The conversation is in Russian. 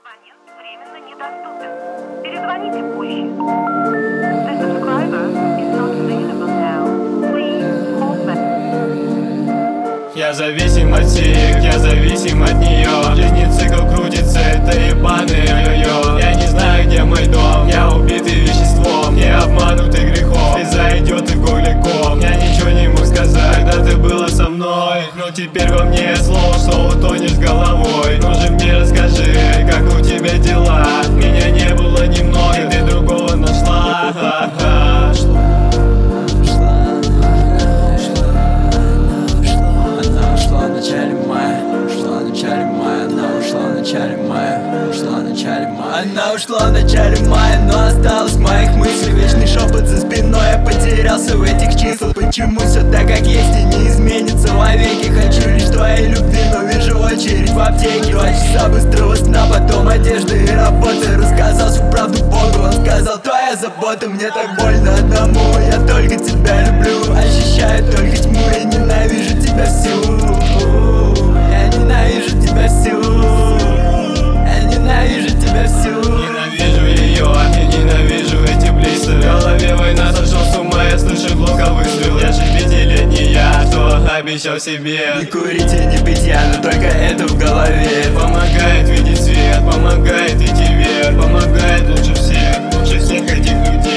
Абонент временно недоступен. Перезвоните позже. The subscriber is not available now. Please hold back. Я зависим от сик, я зависим от нее. Жизнь цикл крутится, это ебаный йо-йо. Я не знаю, где мой дом, я убитый веществом, не обманутый грехом. И зайдет и гугляком. Я ничего не мог сказать, когда ты была со мной. Но теперь во мне слов, что утонешь головой. Ну же мне расскажи, как у тебя дела. Меня не было немного, и ты другого нашла. Она ушла в начале мая, ушла в начале мая, она ушла в начале мая, ушла в начале мая. Она ушла в начале мая, но осталась в моих мыслях. Вечный шепот за спиной, я потерялся в этих числах. Почему все так, как есть, и не изменится вовеки? Хочу лишь твоей любви, но вижу очередь в аптеке. 2 часа быстрого сна, потом одежда и работа. Рассказал всю правду Богу, он сказал: твоя забота. Мне так больно одному, я только тебя люблю. Ощущаю только тьму, я ненавижу тебя всю. Я ненавижу тебя всю. Я ненавижу тебя всю. Ненавижу ее, я ненавижу эти блицы. В голове война, сошел с ума, я слышу глухо выстрел. Я же 5-летний я, что обещал себе. Не курить и не пить я, но только это в голове. Помогает видеть свет, помогает идти вверх, помогает лучше всех этих людей.